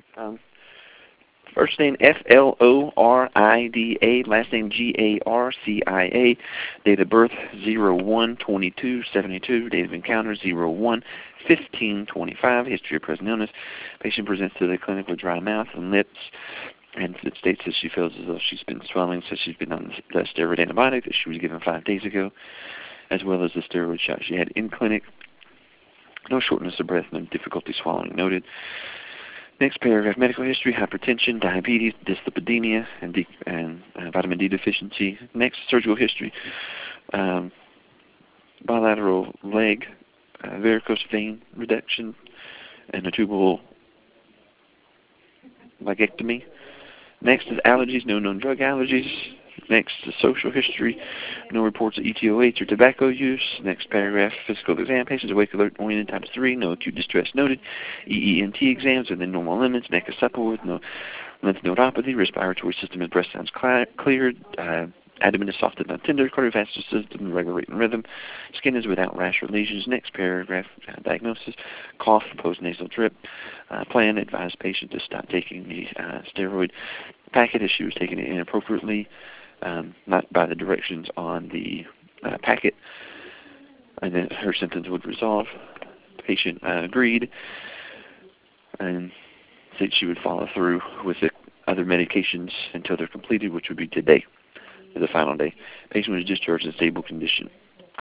Um, First name Florida, last name Garcia. Date of birth 01/22/72. Date of encounter 01/15/25. History of present illness. Patient presents to the clinic with dry mouth and lips, and it states that she feels as though she's been swelling, so she's been on the steroid antibiotic that she was given 5 days ago, as well as the steroid shot she had in clinic. No shortness of breath, no difficulty swallowing noted. Next paragraph, medical history, hypertension, diabetes, dyslipidemia, and vitamin D deficiency. Next, surgical history, bilateral leg, varicose vein reduction, and a tubal ligectomy. Next is allergies, no known drug allergies. Next is social history, no reports of ETOH or tobacco use. Next paragraph, physical exam, patients awake, alert, oriented, ×3, no acute distress noted. EENT exams within normal limits, neck is supple with no lymph nodopathy, respiratory system and breast sounds cleared, abdomen is soft and not tender, cardiovascular system regular rate and rhythm, skin is without rash or lesions. Next paragraph, diagnosis, cough, post-nasal drip, plan, advise patient to stop taking the steroid packet as she was taking it inappropriately, not by the directions on the packet, and then her symptoms would resolve. The patient agreed and said she would follow through with the other medications until they're completed, which would be today, the final day. Patient was discharged in stable condition.